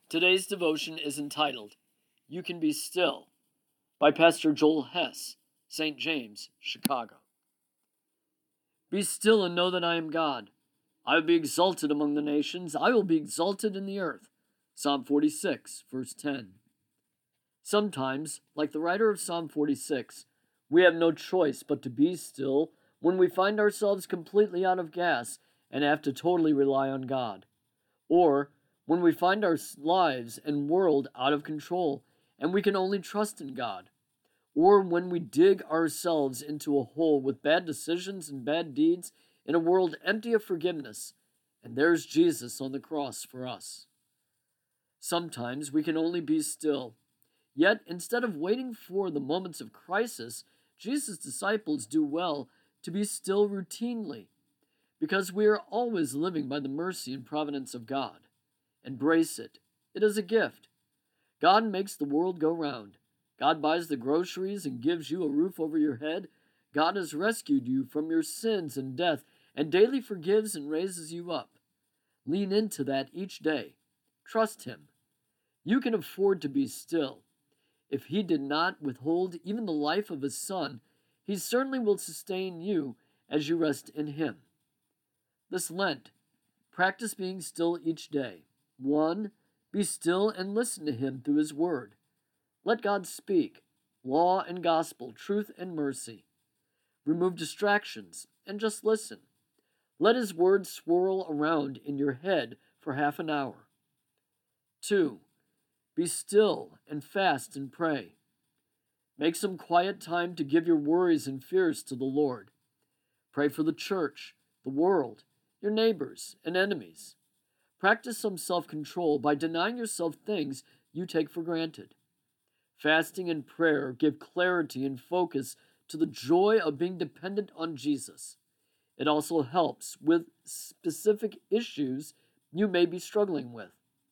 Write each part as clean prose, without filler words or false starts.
Today's devotion is entitled, You Can Be Still, by Pastor Joel Hess, St. James, Chicago. Be still and know that I am God. I will be exalted among the nations. I will be exalted in the earth. Psalm 46, verse 10. Sometimes, like the writer of Psalm 46, we have no choice but to be still when we find ourselves completely out of gas and have to totally rely on God. Or when we find our lives and world out of control and we can only trust in God. Or when we dig ourselves into a hole with bad decisions and bad deeds in a world empty of forgiveness, and there's Jesus on the cross for us. Sometimes we can only be still. Yet, instead of waiting for the moments of crisis, Jesus' disciples do well to be still routinely, because we are always living by the mercy and providence of God. Embrace it. It is a gift. God makes the world go round. God buys the groceries and gives you a roof over your head. God has rescued you from your sins and death and daily forgives and raises you up. Lean into that each day. Trust Him. You can afford to be still. If He did not withhold even the life of His Son, He certainly will sustain you as you rest in Him. This Lent, practice being still each day. 1. Be still and listen to Him through His Word. Let God speak, law and gospel, truth and mercy. Remove distractions and just listen. Let His Word swirl around in your head for half an hour. 2. Be still and fast and pray. Make some quiet time to give your worries and fears to the Lord. Pray for the church, the world, your neighbors, and enemies. Practice some self-control by denying yourself things you take for granted. Fasting and prayer give clarity and focus to the joy of being dependent on Jesus. It also helps with specific issues you may be struggling with.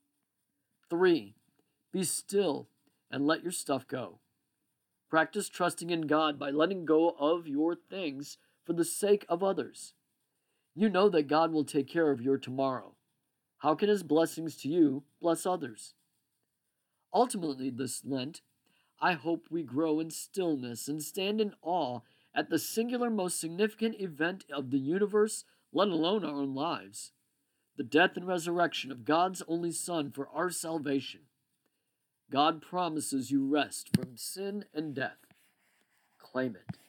3. Be still and let your stuff go. Practice trusting in God by letting go of your things for the sake of others. You know that God will take care of your tomorrow. How can His blessings to you bless others? Ultimately, this Lent, I hope we grow in stillness and stand in awe at the singular most significant event of the universe, let alone our own lives, the death and resurrection of God's only Son for our salvation. God promises you rest from sin and death. Claim it.